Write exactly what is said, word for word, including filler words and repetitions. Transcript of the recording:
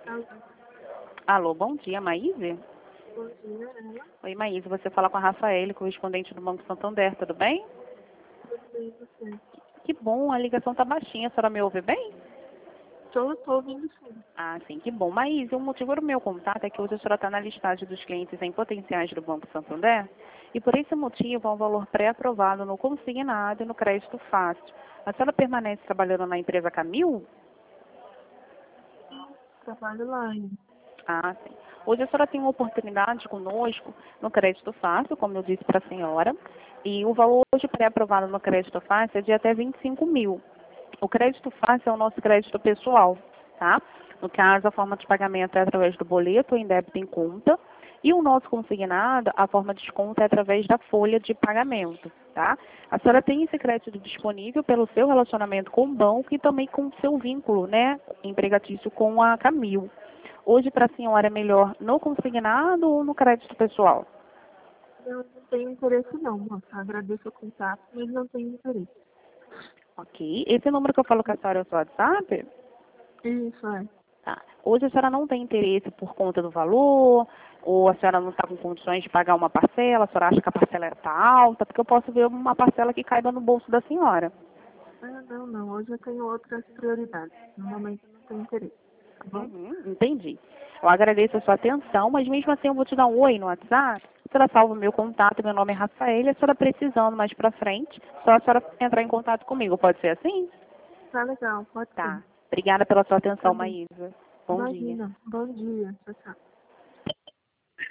Alô, Alô, bom dia, Maíse? bom dia, ela. Oi, Maíse, você fala com a Rafaele, correspondente do Banco Santander, tudo bem? Tudo bem, e você? Que bom, a ligação tá baixinha, a senhora me ouve bem? Tô, tô ouvindo sim. Ah, sim, que bom. Maíse, o motivo do meu contato é que hoje a senhora está na listagem dos clientes em potenciais do Banco Santander e por esse motivo há um valor pré-aprovado no consignado e no crédito fácil. A senhora permanece trabalhando na empresa Camil? Trabalho lá ainda. Ah, sim. Hoje a senhora tem uma oportunidade conosco no crédito fácil, como eu disse para a senhora, e o valor hoje pré-aprovado no crédito fácil é de até vinte e cinco mil. O crédito fácil é o nosso crédito pessoal, tá? No caso, a forma de pagamento é através do boleto em débito em conta, e o nosso consignado, a forma de desconto é através da folha de pagamento, tá? A senhora tem esse crédito disponível pelo seu relacionamento com o banco e também com o seu vínculo, né, empregatício com a Camil. Hoje, para a senhora, é melhor no consignado ou no crédito pessoal? Eu não tenho interesse não, moça. Agradeço o contato, mas não tenho interesse. Ok. Esse número que eu falo com a senhora é o seu WhatsApp? Isso, é. Tá. Hoje a senhora não tem interesse por conta do valor, ou a senhora não está com condições de pagar uma parcela, a senhora acha que a parcela está alta, porque eu posso ver uma parcela que caiba no bolso da senhora. Ah, não, não. Hoje eu tenho outras prioridades. No momento eu não tenho interesse, tá bom? Uhum, entendi. Eu agradeço a sua atenção, mas mesmo assim eu vou te dar um oi no WhatsApp. A senhora salva o meu contato, meu nome é Rafael, a senhora precisando mais pra frente, só a senhora entrar em contato comigo. Pode ser assim? Tá legal, pode ser. Tá. Obrigada pela sua Tá atenção, bem. Maísa. Bom dia. Imagina. Bom dia. Tchau, tchau.